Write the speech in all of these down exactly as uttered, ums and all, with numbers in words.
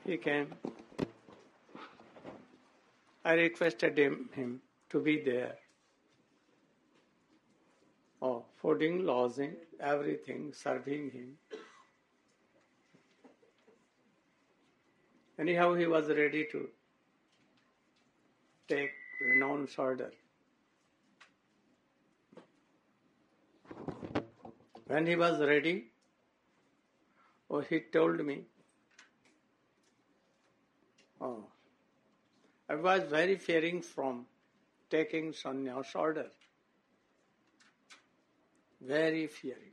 he came. I requested him, him to be there. Oh, fooding, lodging, everything, serving him. Anyhow, he was ready to take renounce order. When he was ready, oh, he told me, oh, I was very fearing from taking sannyas order. Very fearing.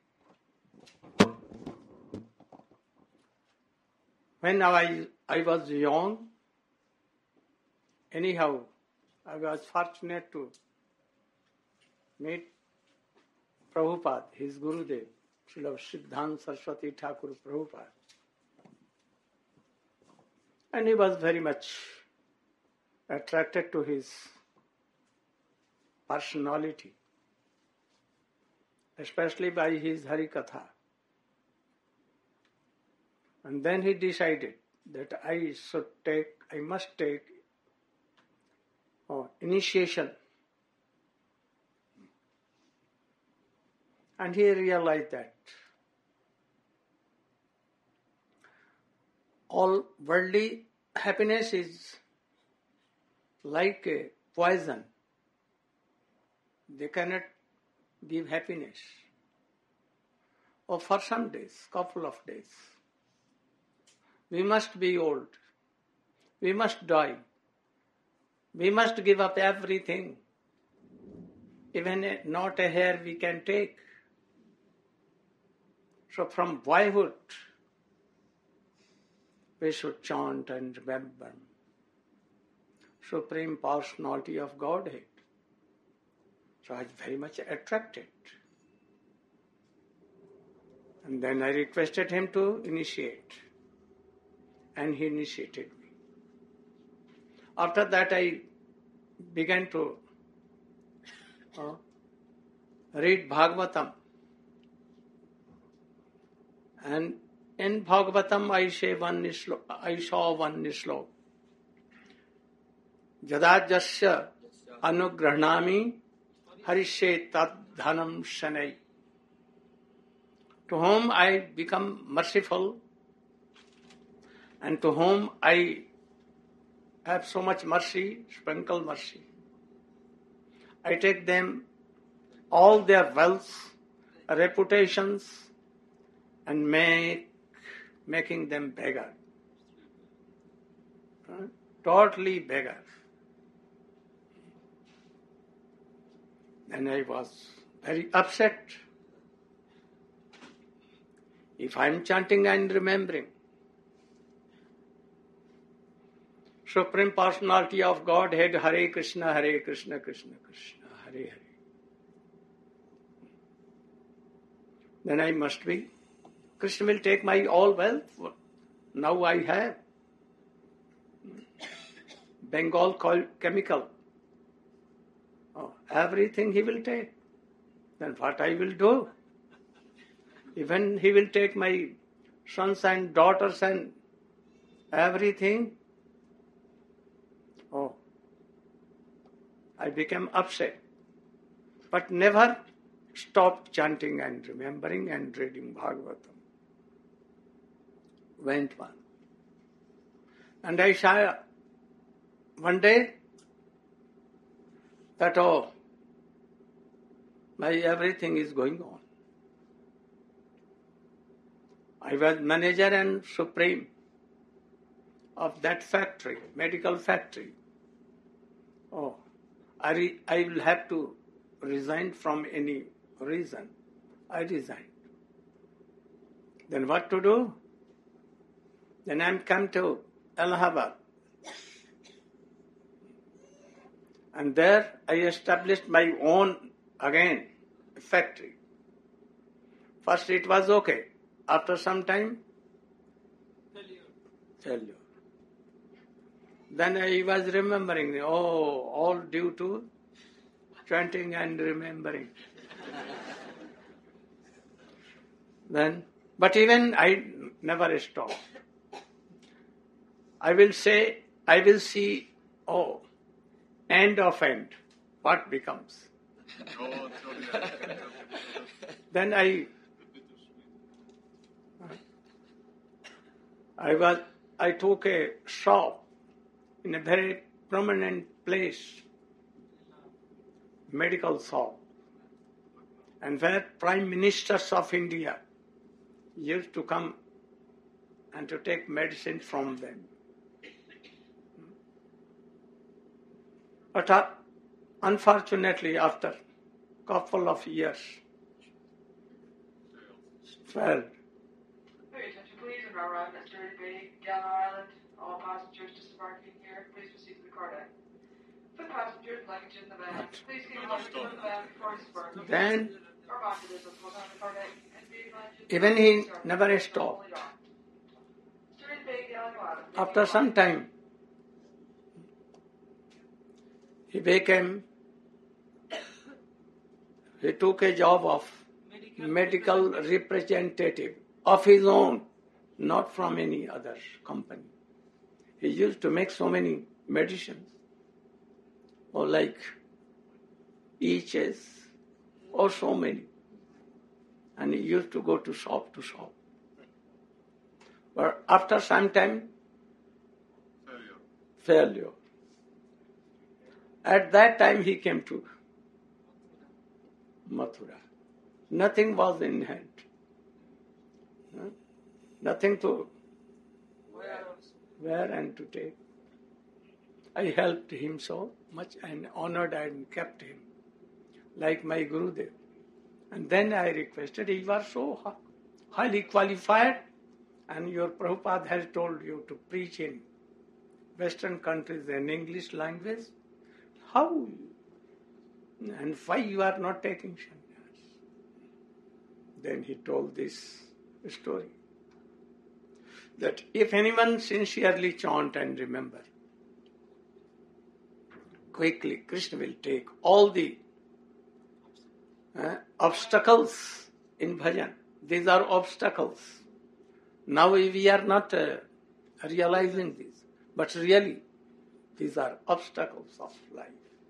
When I, I was young, anyhow, I was fortunate to meet Prabhupada, his Gurudev, Srila Siddhanta Saraswati Thakur Prabhupada. And he was very much attracted to his personality, especially by his Harikatha. And then he decided that I should take, I must take oh, initiation. And he realized that all worldly happiness is like a poison. They cannot give happiness. Or for some days, couple of days. We must be old. We must die. We must give up everything. Even a, not a hair we can take. So from boyhood, we should chant and remember Supreme Personality of Godhead. So I was very much attracted. And then I requested him to initiate. And he initiated me. After that I began to uh, read Bhagavatam. And in Bhagavatam I say one shlo- I saw one slok. Jada jasya anugrahnami harishe tad dhanam shanai. To whom I become merciful and to whom I have so much mercy, sprinkle mercy. I take them, all their wealth, reputations, and make making them beggar. Uh, totally beggar. And I was very upset. If I am chanting and remembering Supreme Personality of Godhead, Hare Krishna, Hare Krishna, Krishna Krishna, Hare Hare, then I must be. Krishna will take my all wealth. Now I have. Bengal chemical. Oh, everything he will take. Then what I will do? Even he will take my sons and daughters and everything. Oh, I became upset. But never stopped chanting and remembering and reading Bhagavatam. Went on. And I saw one day that, oh, my everything is going on. I was manager and supreme of that factory, medical factory. Oh, I, re- I will have to resign from any reason. I resigned. Then what to do? Then I am come to Allahabad. And there I established my own, again, factory. First it was okay. After some time, failure. failure. Then I was remembering, oh, all due to chanting and remembering. Then, but even I never stopped. I will say, I will see, oh, end of end, what becomes. Then I, I was, I took a shop in a very prominent place, medical shop, and where prime ministers of India used to come and to take medicine from them. But uh, unfortunately, after a couple of years, failed. Very attention, please, and arrive at Sturdy Bay, Gallo Island. All passengers disembarking here, please proceed to the car deck. Foot passengers, luggage in the van. Please keep the luggage in the van before disembarking. Then, Reminder this will on the car deck and be advised. even he never stopped. Sturdy Bay, Gallo Island. After some time, he became, he took a job of medical representative of his own, not from any other company. He used to make so many medicines, or like eaches, or so many. And he used to go to shop to shop. But after some time, failure. failure. At that time he came to Mathura. Nothing was in hand. Huh? Nothing to wear and to take. I helped him so much and honored and kept him like my Gurudev. And then I requested, you are so highly qualified and your Prabhupada has told you to preach in Western countries in English language. How? And why you are not taking sannyas? Then he told this story. That if anyone sincerely chant and remember, quickly Krishna will take all the uh, obstacles in bhajan. These are obstacles. Now we are not uh, realizing this, but really these are obstacles of life.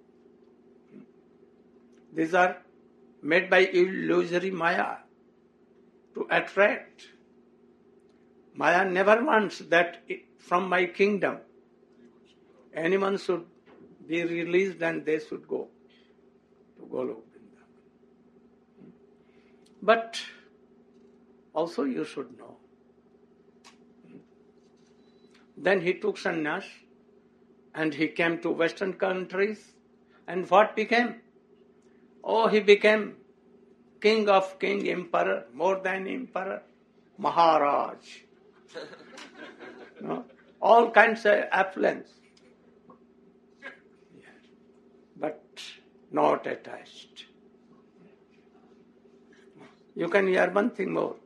These are made by illusory Maya to attract. Maya never wants that from my kingdom anyone should be released and they should go to Golok Vrindavan. But also you should know. Then he took sannyas and he came to Western countries, and what became? Oh, he became king of king, emperor, more than emperor, Maharaj. No? All kinds of affluence. Yes. But not attached. You can hear one thing more.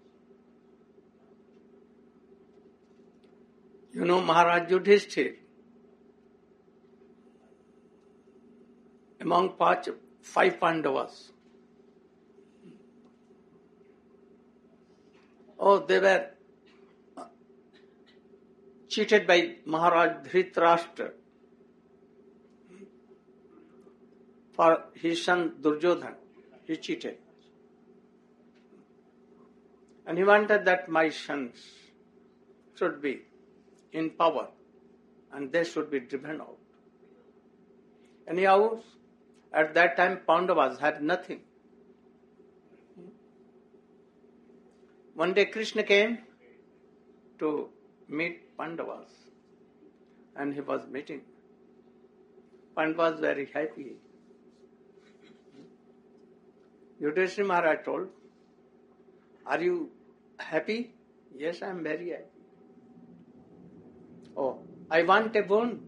You know Maharaj Yudhishthir, among five Pandavas. Oh, they were cheated by Maharaj Dhritarashtra for his son Duryodhana. He cheated. And he wanted that my sons should be in power and they should be driven out. Anyhow, at that time Pandavas had nothing. One day Krishna came to meet Pandavas and he was meeting. Pandavas very happy. Yudhishthira Maharaj told, are you happy? Yes, I am very happy. Oh, I want a boon.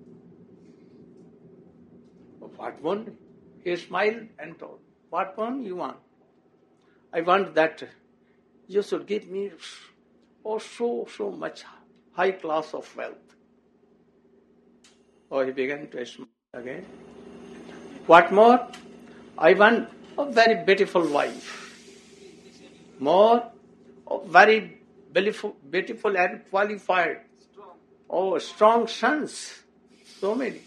Oh, what boon? He smiled and told, what boon you want? I want that you should give me oh so, so much high class of wealth. Oh, he began to smile again. What more? I want a very beautiful wife. More, oh, very beautiful, beautiful and qualified. oh, strong sons, so many.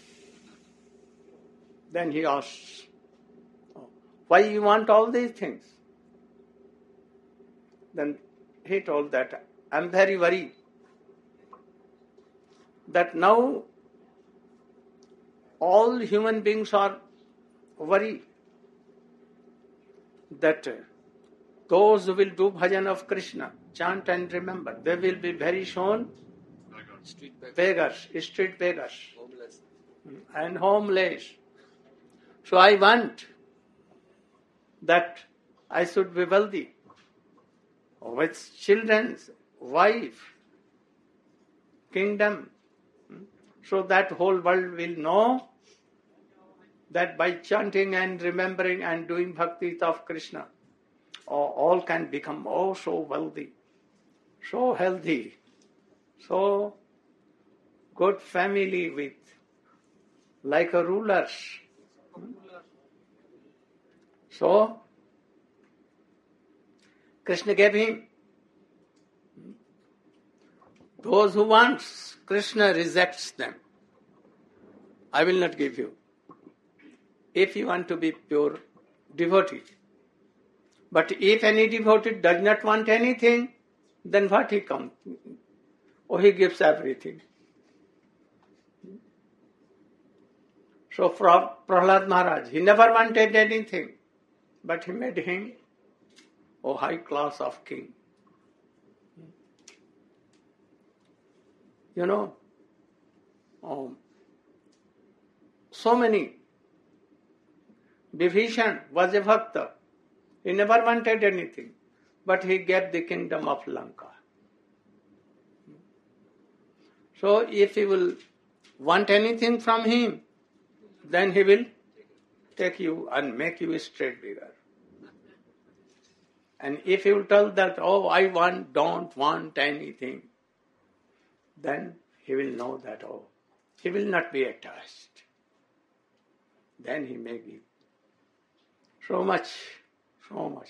Then he asks, oh, why you want all these things? Then he told that, I'm very worried that now all human beings are worried that those who will do bhajan of Krishna, chant and remember, they will be very soon Street beggars. beggars, street beggars, Homeless. and homeless. So I want that I should be wealthy, with children, wife, kingdom, so that whole world will know that by chanting and remembering and doing bhakti of Krishna, all can become oh so wealthy, so healthy, so good family with like a rulers. So Krishna gave him. Those who want, Krishna rejects them. I will not give you. If you want to be pure devotee. But if any devotee does not want anything, then what he comes? Oh, he gives everything. So Prahlad Maharaj, he never wanted anything, but he made him a high class of king. You know, um, so many. Vibhishan was a bhakta. He never wanted anything, but he gave the kingdom of Lanka. So if you will want anything from him, then he will take you and make you a straight beggar. And if you will tell that, oh, I want, don't want anything, then he will know that, oh, he will not be attached. Then he may give so much, so much.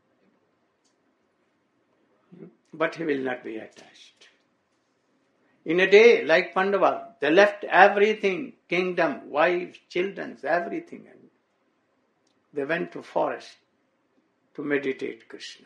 But he will not be attached. In a day, like Pandavas, they left everything, kingdom, wives, children, everything. And they went to forest to meditate Krishna.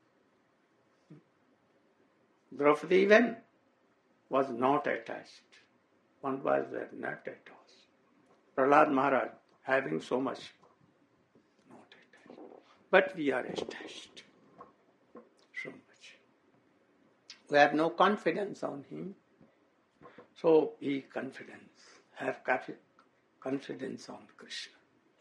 Draupadi even was not attached. Pandavas were not attached. Prahlad Maharaj having so much, not attached. But we are attached. So much. We have no confidence on him. So be confidence. Have confidence on Krishna.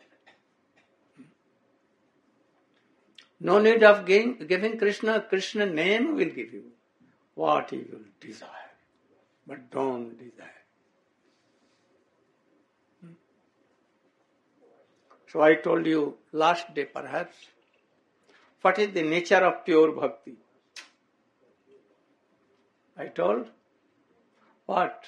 No need of giving Krishna. Krishna name will give you what you will desire. But don't desire. So I told you last day perhaps, what is the nature of pure bhakti? I told, what?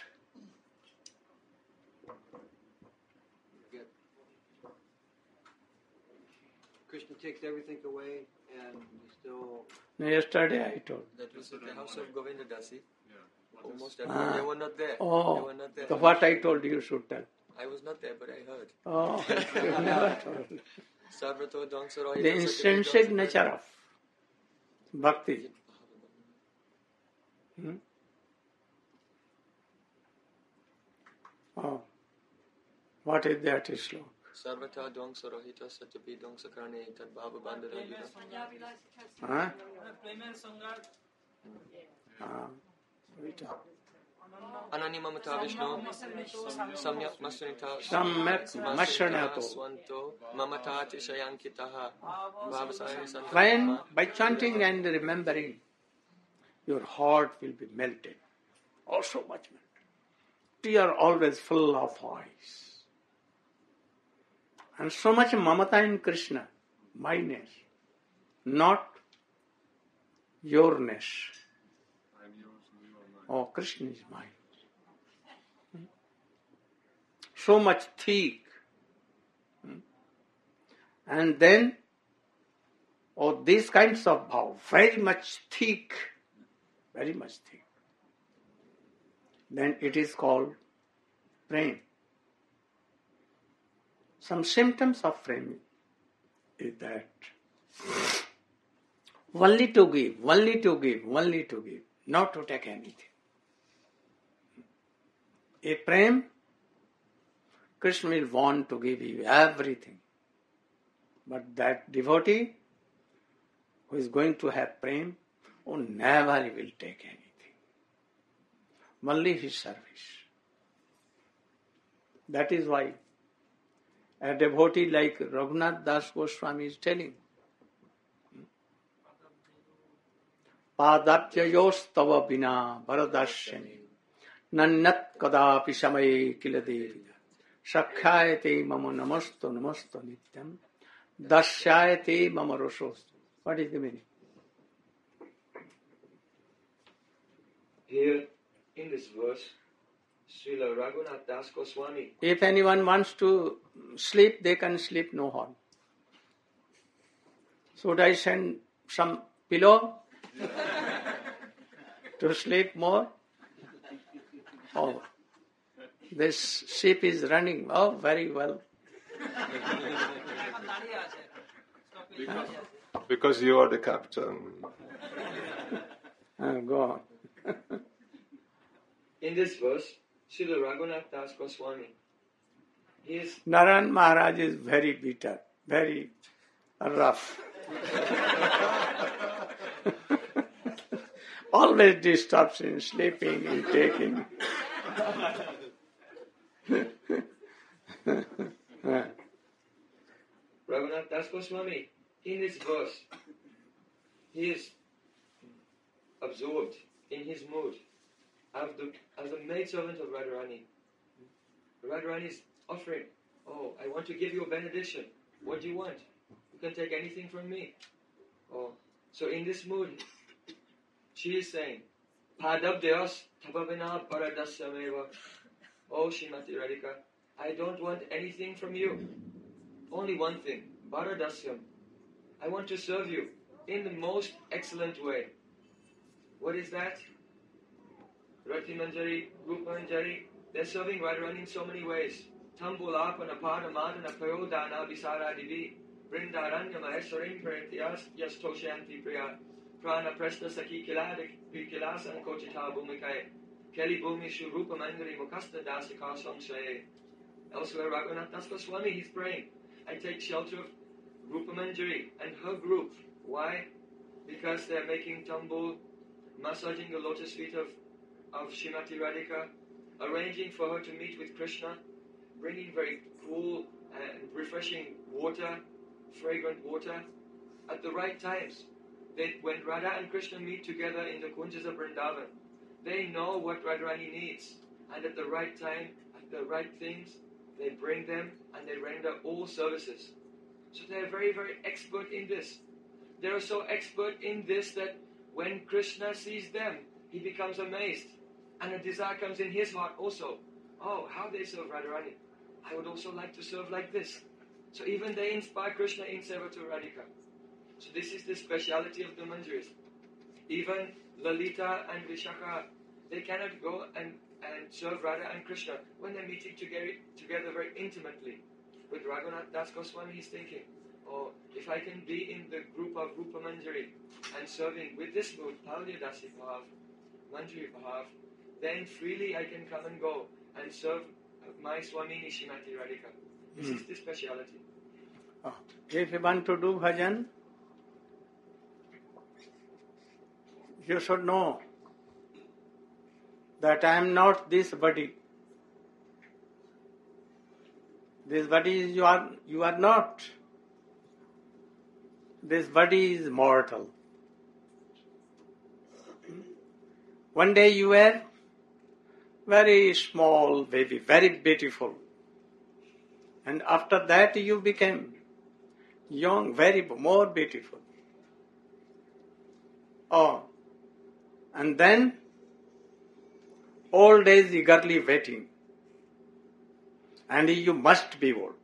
Krishna takes everything away and he still... No, yesterday I told. That was at the house of Govinda Dasi. Yeah. Almost Ah. everyone. They were not there. Oh, they were not there. so what I told you should tell. I was not there, but I heard. Oh, you never told. Sarvato Dvangsaro. The intrinsic nature of bhakti. Hmm? Oh, what is that sloka? Sarvata Dvangsaro Hita Satyapi Dvangsakarane Tad Bhava Bandhara Yuda. Huh? Ah, Vita. Ananimamata Vishnu Samyak Masunita Samyak Mashranato. Swanto Mamata Tishayankitaha Bhavasaya Santa. When by chanting and remembering, your heart will be melted. Oh, so much melted. Tear always full of eyes. And so much mamata in Krishna, myness, not yourness. Oh, Krishna is mine. So much thick. And then, oh, these kinds of bhav, very much thick, very much thick. then it is called prema. Some symptoms of prema is that only to give, only to give, only to give, not to take anything. A prema, Krishna will want to give you everything. But that devotee who is going to have prema, oh, never he will take anything. Only his service. That is why a devotee like Raghunath Das Goswami is telling, Padabhyayos tava bina varadashyani nannat kadapi samaye kiladevi sakhyayate mama namasto namasto nityam dasyayate mama rosostu. What is the meaning? Here in this verse, Srila Raghunath Das Goswami. If anyone wants to sleep, they can sleep, no harm. Should I send some pillow to sleep more? Oh, this ship is running. Oh, very well. Because you are the captain. Uh, go on. In this verse, Srila Raghunath Das Goswami, he is Narayan Maharaj is very bitter, very rough. Always disturbs in sleeping, in taking. Raghunath Das Goswami, in this verse, he is absorbed in his mood as the, as a maidservant of Radharani. Radharani is offering, oh, I want to give you a benediction. What do you want? You can take anything from me. Oh, so in this mood, she is saying, Padabhyas tabhavina paradassameva. Oh, Srimati Radhika, I don't want anything from you. Only one thing, Paradasyam. I want to serve you in the most excellent way. What is that? Rati Manjari, Rupa Manjari, they're serving Radharani in so many ways. Tambulapana Padamadana Payodana Visara Divi, Vrindaranya Maheswarim Printiyas Yastoshanti Priya, Prana Presta Saki Kiladik, Vikilasan Kochita Bhumikai, Kelly Bhumi Shurupa Mandari Mukasta Dasika Samshay. Elsewhere, Raghunath Das Goswami, he's praying. I take shelter of Rupa Manjari and her group. Why? Because they're making tambul, massaging the lotus feet of, of Srimati Radhika, arranging for her to meet with Krishna, bringing very cool and refreshing water, fragrant water, at the right times. They, when Radha and Krishna meet together in the Kunjas of Vrindavan, they know what Radharani needs, and at the right time, at the right things, they bring them and they render all services. So they're very, very expert in this. They're so expert in this that when Krishna sees them, he becomes amazed. And a desire comes in his heart also. Oh, how they serve Radharani. I would also like to serve like this. So even they inspire Krishna in Seva to Radhika. So this is the speciality of the Manjaris. Even Lalita and Vishakha, they cannot go and, and serve Radha and Krishna when they're meeting together, together very intimately. With Raghunath Das Goswami, he's thinking, oh, if I can be in the group of Rupa Manjari and serving with this mood, Palya Dasi Bhav, Manjari Bhav, then freely I can come and go and serve my Swamini Srimati Radhika. This mm. is the speciality. Oh. If you want to do bhajan, you should know that I am not this body. This body is you are you are not. This body is mortal. One day you were very small baby, very beautiful. And after that you became young, very more beautiful. Oh, and then old age eagerly waiting. And you must be old.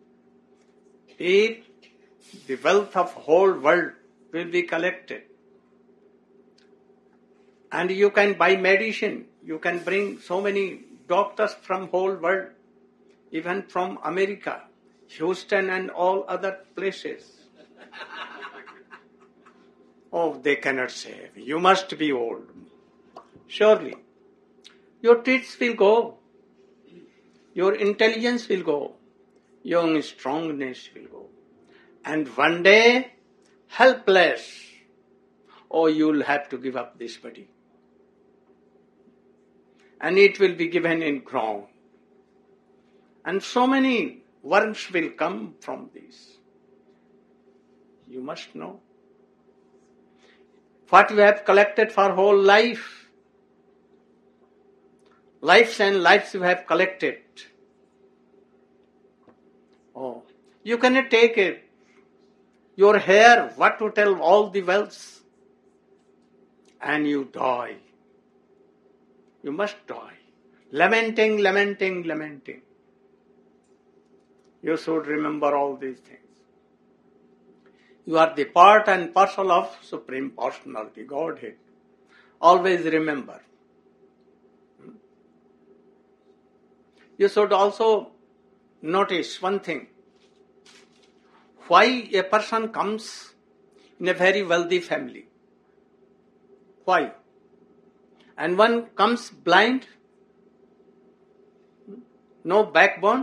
If the wealth of whole world will be collected, and you can buy medicine, You can bring so many doctors from whole world, even from America, Houston and all other places. Oh, they cannot save. You must be old. Surely. Your teeth will go. Your intelligence will go. Your strongness will go. And one day, helpless, oh, you'll have to give up this body. And it will be given in ground. And so many worms will come from this. You must know. What you have collected for whole life, lives and lives you have collected. Oh, you cannot take it. Your hair, what to tell all the wealth, and you die. You must die. Lamenting, lamenting, lamenting. You should remember all these things. You are the part and parcel of Supreme Personality, Godhead. Always remember. You should also notice one thing. Why a person comes in a very wealthy family? Why? And one comes blind, no backbone,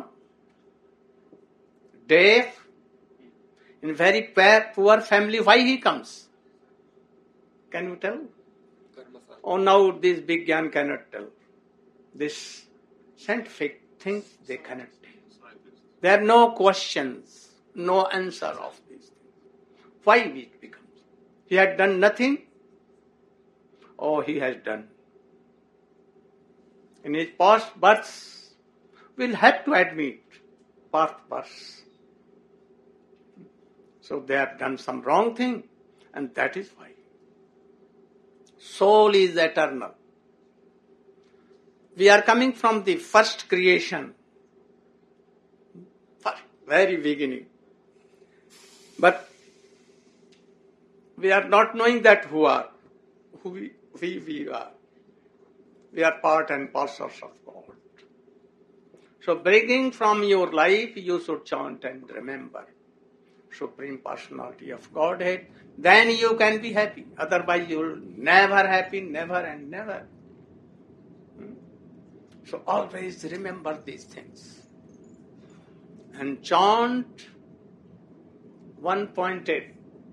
deaf, in very poor family. Why he comes? Can you tell? Oh, now this big Gyan cannot tell. This scientific things they cannot tell. There are no questions, no answer of these things. Why it becomes? He had done nothing. Oh, he has done. In his past births, we'll have to admit past births. So they have done some wrong thing, and that is why. Soul is eternal. We are coming from the first creation, first, very beginning. But we are not knowing that who are, who we, we, we are. We are part and parcels of God. So beginning from your life, you should chant and remember Supreme Personality of Godhead. Then you can be happy. Otherwise you will never happy, never and never. Hmm? So always remember these things. And chant one pointed.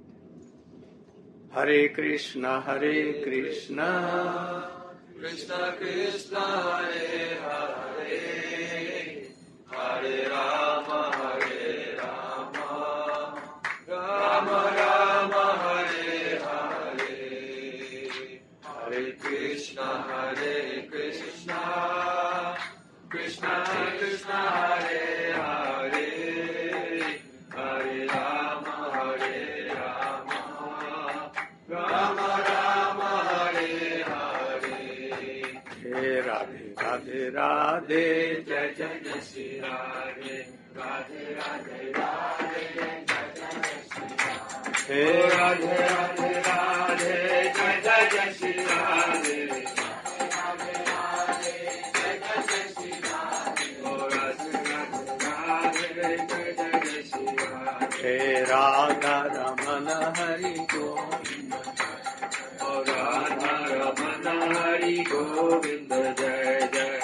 Hare Krishna, Hare Krishna, Krishna Krishna, Hare Hare, Hare Rama, Hare Rama, Rama Rama, Hare Hare, Hare Krishna, Hare Krishna, Krishna Krishna, Hare Hare, Hare Rama, Hare Rama, Rama Rama, Hare Hare. Hey Radhe, Radhe, Radhe, Jai Jai Jai Shri Radhe, Radhe Radhe, Radhe, Jai Jai Shri Radhe. Hey Radhe Radhe, Radhe, Jai Jai Jai Shri Radhe. Radhe Radhe, Jai Jai Shri Radhe. Oh Radhe Radhe, Radhe, Jai Jai Shri Radhe. Hey Radha Ramana Hari Govinda. Oh Radha Ramana Hari Govinda, Jai Jai.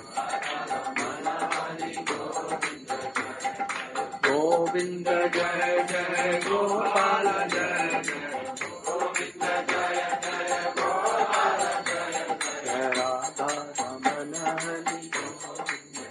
Govinda Jai Jai Gopala Jai Jai. Govinda Jaya Jaya Gopala Jaya Jaya. Radha Ramana Hari Govinda.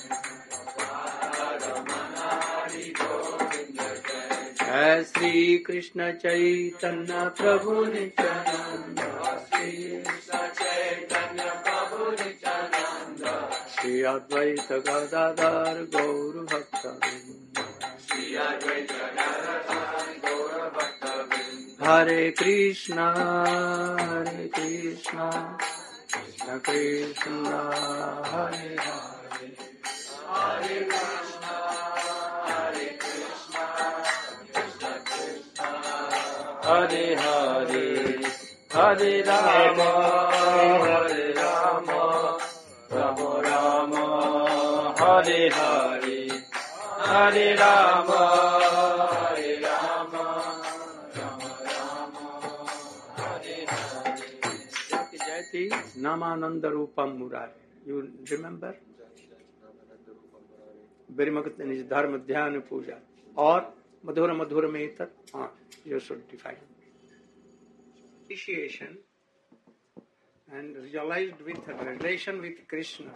Ramana Hari Govinda Jaya. Jai Sri Krishna Chaitanya Prabhu Nityananda. Shri Krishna Chaitanya Prabhu Nityananda. Shri Advaita Gadadhar Gaur Bhakta. Shri Advaita Gadadhar Gaur Bhakta. Hare Krishna, Hare Krishna, Krishna Krishna, Hare Hare. Hare Krishna, Hare Krishna, Krishna Krishna, Hare Hare, Hare Rama, Hare Rama, Hare Hare, Hare Rama, Hare Rama, Rama Rama, Hare Hare. Jayati Namananda Rupam Murari. You remember? Birimagat is Dharma Dhyana Puja. Or Madhura Madhura Metat. Ah, you should define. Appreciation and realized with a relation with Krishna.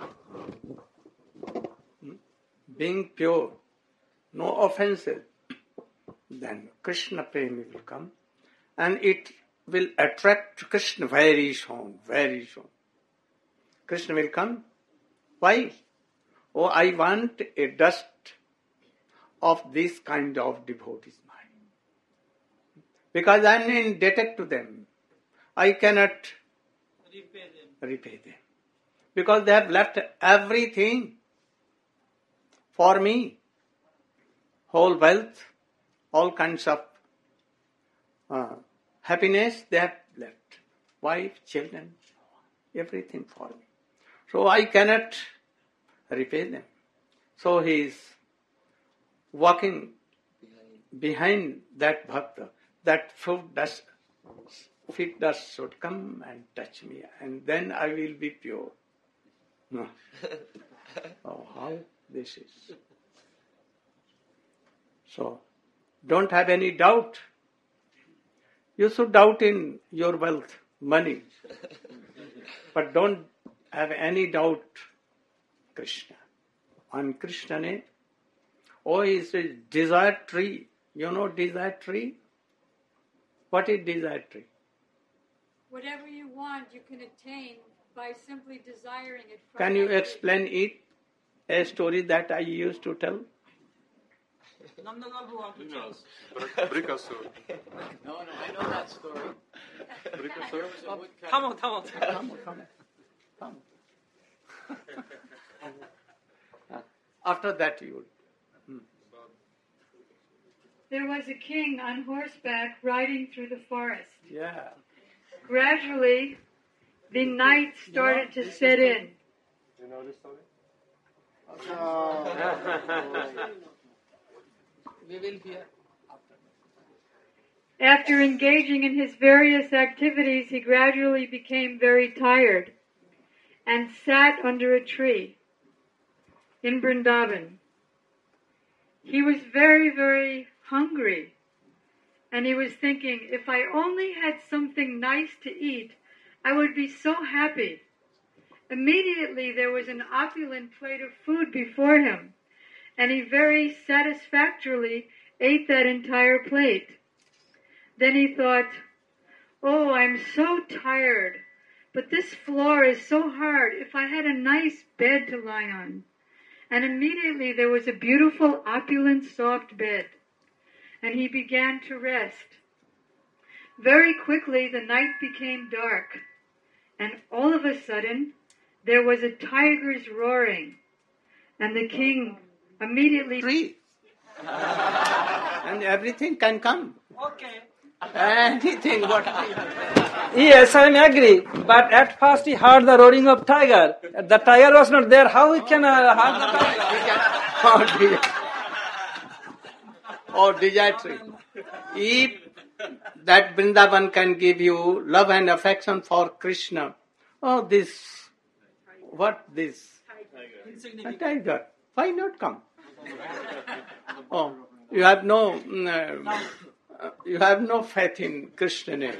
Being pure, no offenses, then Krishna Premi will come and it will attract Krishna very soon, very soon. Krishna will come. Why? Oh, I want a dust of this kind of devotees mind. Because I am indebted to them. I cannot Repay them. repay them. Because they have left everything for me. Whole wealth, all kinds of uh, happiness they have left. Wife, children, everything for me. So I cannot repay them. So he is walking behind that bhakta. That foot dust, feet dust should come and touch me, and then I will be pure. No. Oh, how this is. So, don't have any doubt. You should doubt in your wealth, money. But don't have any doubt Krishna. On Krishna ne, oh, he is a desire tree. You know desire tree? What is desire tree? Whatever you want, you can attain by simply desiring it. From Can you that explain it? A story that I used to tell? Nandagal who want to No. tell? Brikasur. No, no, I know that story. Brikasur? There was a woodcutter. Come on, come on. Come, come, come. After that you will. There was a king on horseback riding through the forest. Yeah. Gradually, the night started to set in. You know this story? We will hear after. After engaging in his various activities, he gradually became very tired and sat under a tree in Vrindavan. He was very, very hungry, and he was thinking, if I only had something nice to eat, I would be so happy. Immediately there was an opulent plate of food before him, and he very satisfactorily ate that entire plate. Then he thought, oh, I'm so tired, but this floor is so hard. If I had a nice bed to lie on. And immediately there was a beautiful, opulent, soft bed, and he began to rest. Very quickly the night became dark, and all of a sudden there was a tiger's roaring, and the king immediately... Tree. And everything can come. Okay. Anything, what Yes, I agree. But at first he heard the roaring of tiger. The tiger was not there. How he can uh, hear the tiger? or desire. If that Vrindavan can give you love and affection for Krishna, oh, this, what this? A tiger. Why not come? Oh, you have no, mm, uh, you have no faith in Krishna name.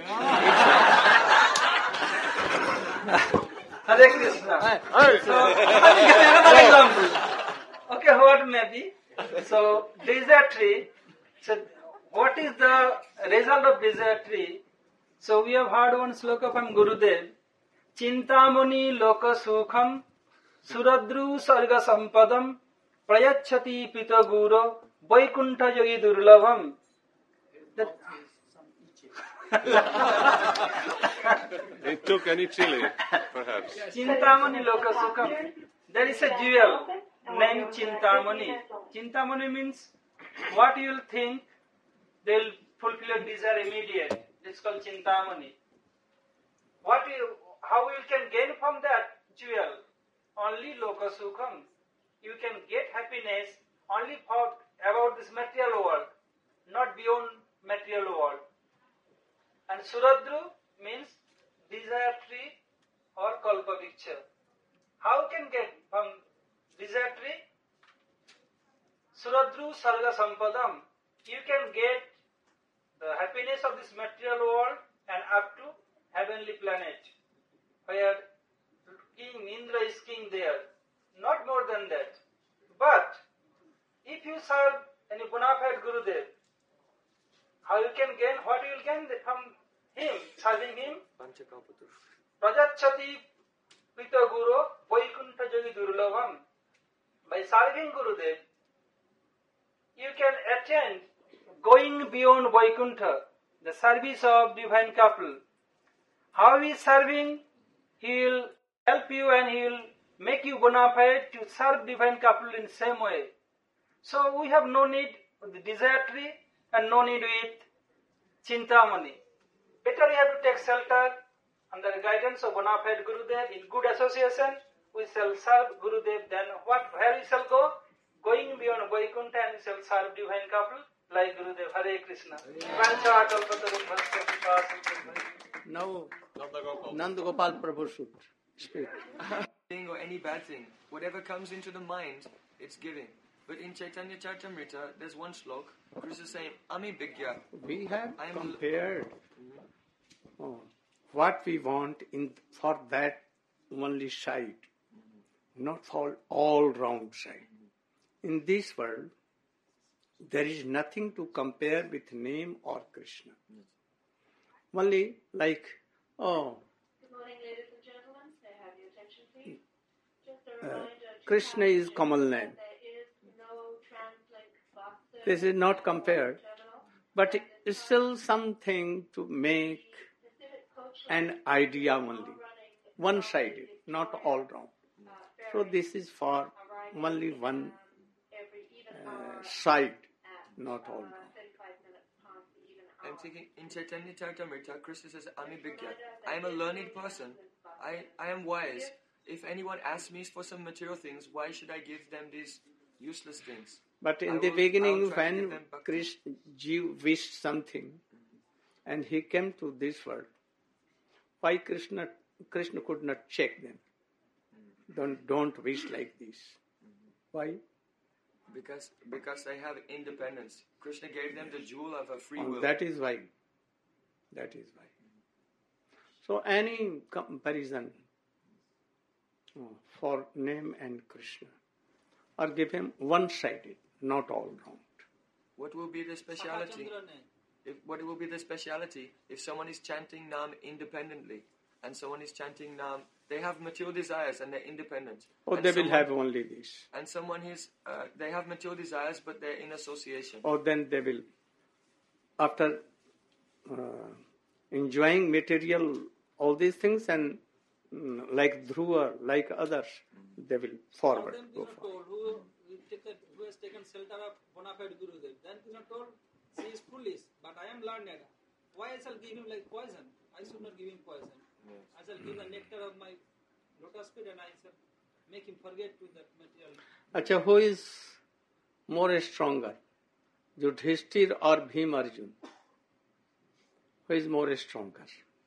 Hare Krishna. So, another example. Okay, what may be? So, desire tree. So, what is the result of desire tree? So, we have heard one sloka from Gurudev. Chintamani loka sukham suradru sarga sampadam prayachati pita guru vaikuntha yogi durlabham. That It took any chili, perhaps. Chintamani loka sukham. There is a jewel named Chintamani. Chintamani means what you will think, they will fulfill your desire immediately. It's called Chintamani. What you, how you can gain from that jewel? Only loka sukham. you can get happiness only for about this material world, not beyond material world. And Suradru means desire tree or kalpavriksha. How can get from desire tree? Suradru sarga sampadam. You can get the happiness of this material world and up to heavenly planet, where King Indra is king there. Not more than that. But if you serve any bona fide Gurudev, how you can gain, what you will gain from him, serving him? Prajachati Pita Guru Vaikuntha Jogi Durlavam. By serving Gurudev, you can attain going beyond Vaikuntha, the service of divine couple. How he is serving? He will help you and he will make you bona fide to serve divine couple in the same way. So we have no need with the desire tree and no need with Chintamani. Better we have to take shelter under the guidance of bona fide Gurudev in good association. We shall serve Gurudev. Then what? Where we shall go? Going beyond Vaikuntha and we shall serve divine couple like Gurudev. Hare Krishna. Now, Nanda Gopal Prabhu should speak. Thing or any bad thing, whatever comes into the mind, it's giving. But in Chaitanya Charitamrita, there's one slok, Krishna is saying, Ami Bigya. We have I am compared oh, what we want in for that only side, not for all round side. In this world, there is nothing to compare with name or Krishna. Only like, oh, Good morning, ladies and gentlemen. May I have your attention, please? Just a uh, reminder to Krishna all is that Kamal name. there is no translink boxes This is not or compared, terminal, but and it's still something to make the Pacific Coach an Line idea is only, running one-sided, from not Victoria, all round. uh, So ferry, this is for arriving, only one um, every even hour uh, side, at, not all uh, round. thirty-five minutes past the even I'm hour. thinking, in Chaitanya Charitamrita, Krishna says, Ami Bigya. Reminder I that am a there is learned no person. translink boxes. I, I am wise. If anyone asks me for some material things, why should I give them these useless things? But in I the will- I beginning, will try to give when them bhakti. Krishna Jeev wished something, and he came to this world, why Krishna Krishna could not check them? Don't don't wish like this. Why? Because because they have independence. Krishna gave them the jewel of a free Oh, will. that is why. That is why. So any comparison oh, for name and Krishna, or give him one-sided, not all round. What will be the speciality? If, what will be the speciality if someone is chanting Nam independently and someone is chanting Nam, they have material desires and they're independent. Or and they will someone- have only this. And someone is, uh, they have material desires but they're in association. Or then they will, after uh, enjoying material, all these things, and mm, like Dhruva, like others, they will forward. Then Go Krishna forward. told, who, taken, who has taken shelter of bona fide Gurudev. Then Krishna told, she is foolish, but I am learned. Why I shall give him like poison? I should not give him poison. I shall give the nectar of my lotus feet and I shall make him forget to that material. Acha, who is more stronger, Yudhishthir or Bhim Arjun? Who is more stronger?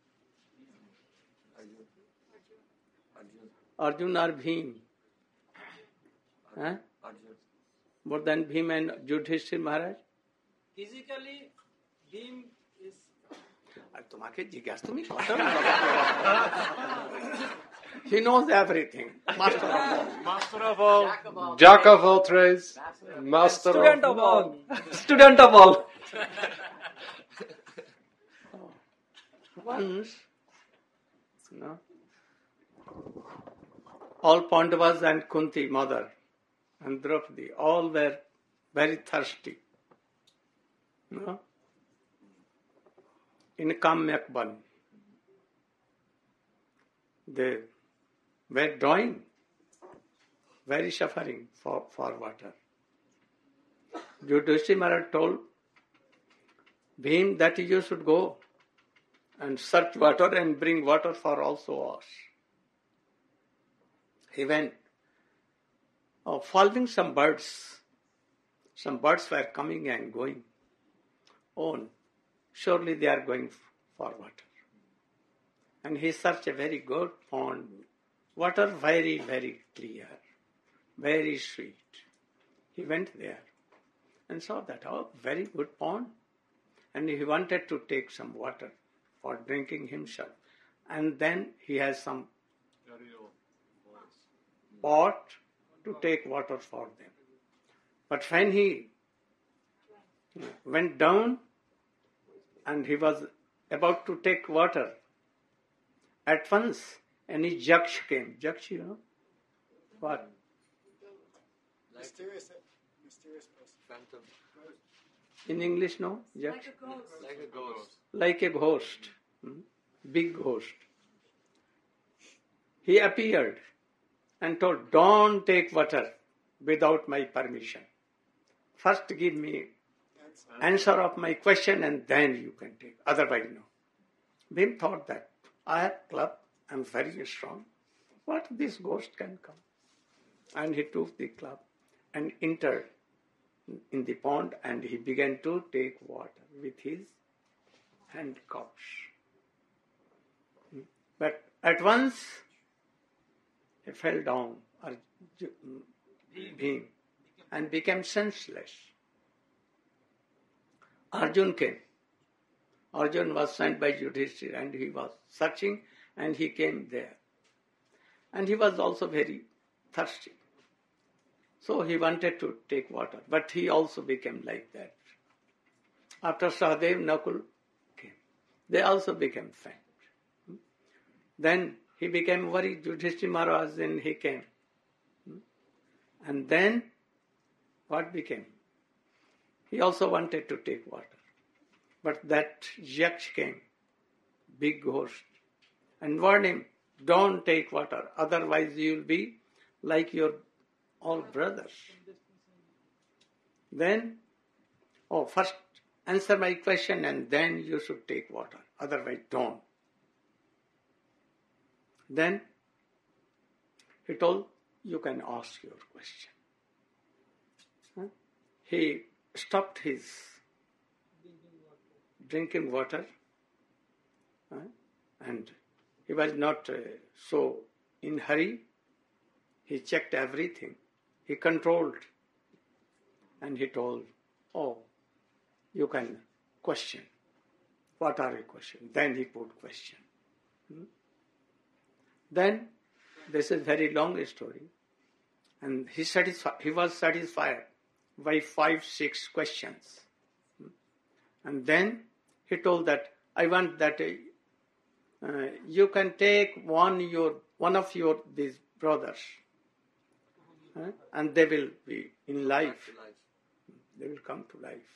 Arjun or Bhim? Huh? Arjun. More than Bhim and Yudhishthir Maharaj? Physically, Bhim is তোমাকে জিজ্ঞাসা তুমি He knows everything. Master of all. Master of all, Jack of all trades, Master student of of all. Student of all. Once, no, all Pandavas and Kunti, mother, and Draupadi, all were very thirsty. No? In Kamyak Ban, they were drawing, very suffering for, for water. Yudhishthira Maharaj told Bhim that you should go and search water and bring water for also us. He went. oh, following some birds. Some birds were coming and going. Oh, surely they are going for water. And he searched a very good pond. Water very, very clear, very sweet. He went there and saw that, oh, very good pond. And he wanted to take some water for drinking himself. And then he has some pot to take water for them. But when he went down and he was about to take water, at once any jaksh came. Jaksh, you know? What? Mysterious, mysterious person. Phantom. In English, no? Jaksh? Like a ghost. Like a ghost. Like a ghost. Hmm? Big ghost. He appeared and told, don't take water without my permission. First give me answer of my question and then you can take. Otherwise, no. Bhim thought that I have club, I am very strong. What this ghost can come? And he took the club and entered in the pond and he began to take water with his handcuffs. But at once he fell down, Bhim, and became senseless. Arjun came. Arjun was sent by Yudhishthira and he was searching and he came there. And he was also very thirsty. So he wanted to take water, but he also became like that. After Sahadev, Nakul came. They also became faint. Then he became worried, Yudhishthira Maharaj, then he came. And then what became? He also wanted to take water. But that Yaksh came, big ghost, and warned him, don't take water, otherwise you will be like your all brothers. Then, oh, first answer my question and then you should take water, otherwise don't. Then he told, you can ask your question. Huh? He stopped his drinking water huh? and he was not uh, so in hurry. He checked everything. He controlled and he told, oh, you can question. What are your questions? Then he put question. Hmm? Then, this is very long story, and he, satisfi- he was satisfied by five, six questions. And then he told that, I want that uh, you can take one your one of your these brothers, uh, and they will be in life. They will come to life.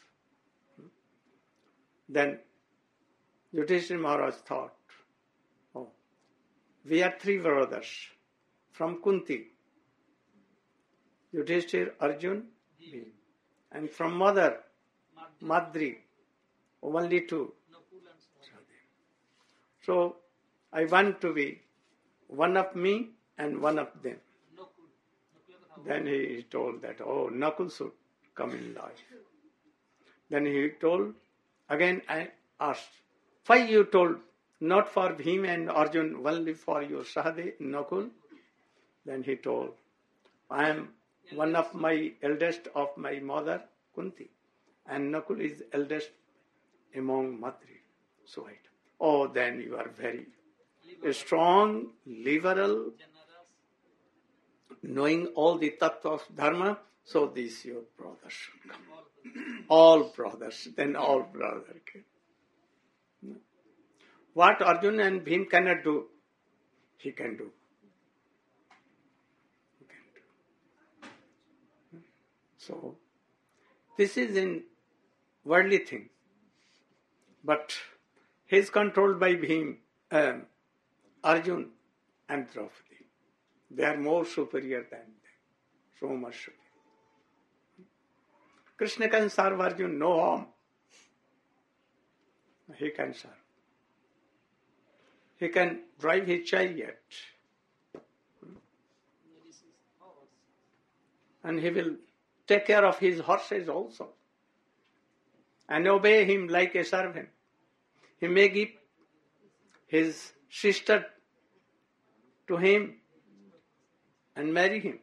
Then Yudhishthira Maharaj thought, oh, we are three brothers from Kunti. Yudhishthira, Arjun, Bhim. And from mother, Madri, only two. So, I want to be one of me and one of them. Then he told that, oh, Nakul should come in life. Then he told, again I asked, why you told not for Bhim and Arjun, only for your Sahadev, Nakul? Then he told, I am one of my eldest of my mother, Kunti, and Nakul is eldest among Madri. So I, oh, then you are very strong, liberal, knowing all the tattva of dharma, so this your brother should come. All brothers, then all brothers came. What Arjun and Bhim cannot do, he can do. He can do. So, this is in worldly thing. But he is controlled by Bhim, um, Arjun and Draupadi. They are more superior than them. So much superior. Krishna can serve Arjun, no harm. He can serve. He can drive his chariot. And he will take care of his horses also. And obey him like a servant. He may give his sister to him and marry him.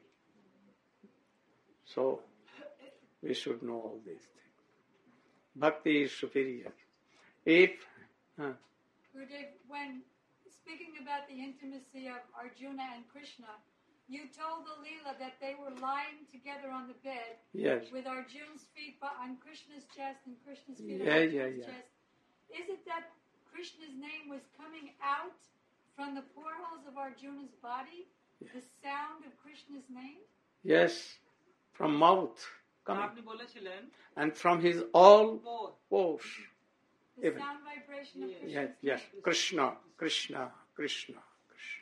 So, we should know all these things. Bhakti is superior. If, uh, Gurudev, when speaking about the intimacy of Arjuna and Krishna, you told the Leela that they were lying together on the bed yes, with Arjuna's feet on Krishna's chest and Krishna's feet Yeah, on yeah, Arjuna's yeah. chest. Is it that Krishna's name was coming out from the portholes of Arjuna's body? The sound of Krishna's name? yes, from mouth coming. আপনি বলেছিলেন And from his all পর pores. The Even. sound vibration of Krishna's Yes, yes, name? Krishna, Krishna, Krishna, Krishna.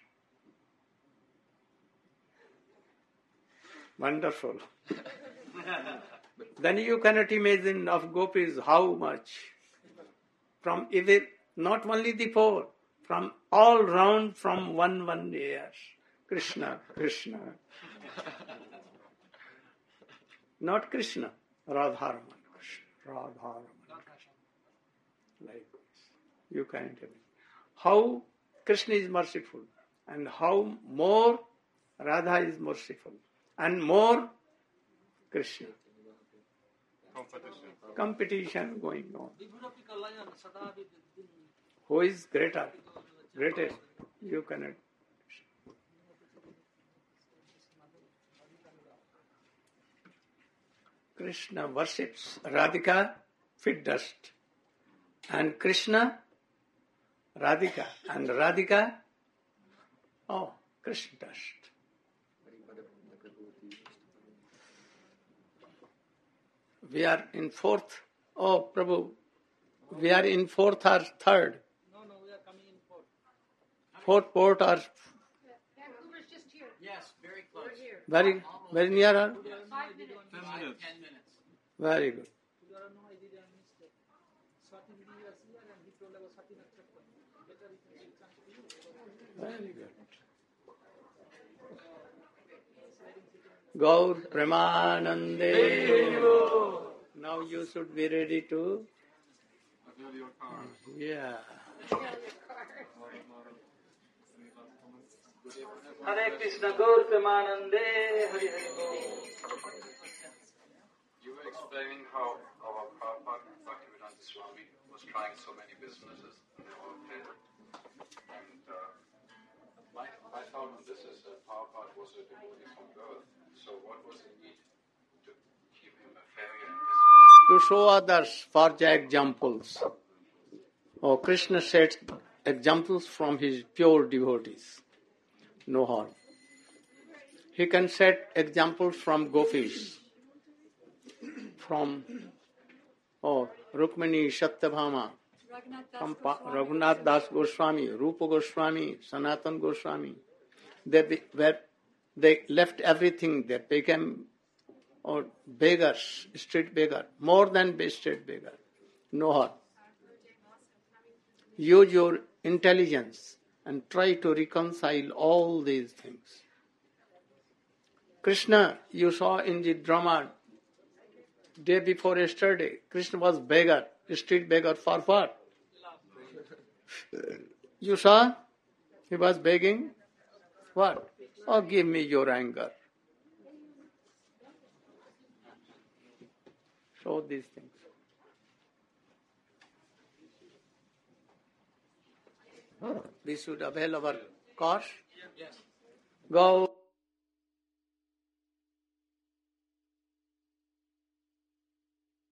Wonderful. Then you cannot imagine of gopis how much. From even, not only the four, from all round from one one years. Krishna, Krishna. Not Krishna, Radharaman, Krishna, Radharaman. Like this. You can't imagine. How Krishna is merciful and how more Radha is merciful and more Krishna. Competition going on. Who is greater? Greatest? You cannot. Krishna worships Radhika, fit dust. And Krishna, Radhika. And Radhika, oh, Krishna dust. We are in fourth. Oh, Prabhu, we are in fourth or third. No, no, we are coming in port. Fourth port or Vancouver's just here. Yes, very close. very, very near. Or? Five minutes. Five, ten minutes. Very good. You don't know I did a mistake. Certain years here and he told about certain acceptance. Better we can give chance to you. Very good. Gaur Premanande. Now you should be ready to. Yeah. Hare Krishna, Gaur Premanande, Hare Hare Gaur. You were explaining how our Prabhupada, Bhaktivedanta Swami, was trying so many businesses and they all failed. And uh, my, my thought on this is that Prabhupada was a devotee from birth. So what was the need to keep him a failure in business? To show others for the examples. Oh, Krishna sets examples from his pure devotees. No harm. He can set examples from gopis, from oh, Rukmini, Satyabhama, Raghunath Das from Pa- Goswami. Raghunath Das Goswami, Rupa Goswami, Sanatan Goswami. They be, were, they left everything. They became oh, beggars, street beggar, more than be street beggar. No harm. Use your intelligence and try to reconcile all these things. Krishna, you saw in the drama day before yesterday, Krishna was beggar, street beggar for what? You saw? He was begging. What? Oh, give me your anger. Show these things. We should avail our cause. Yes. Go.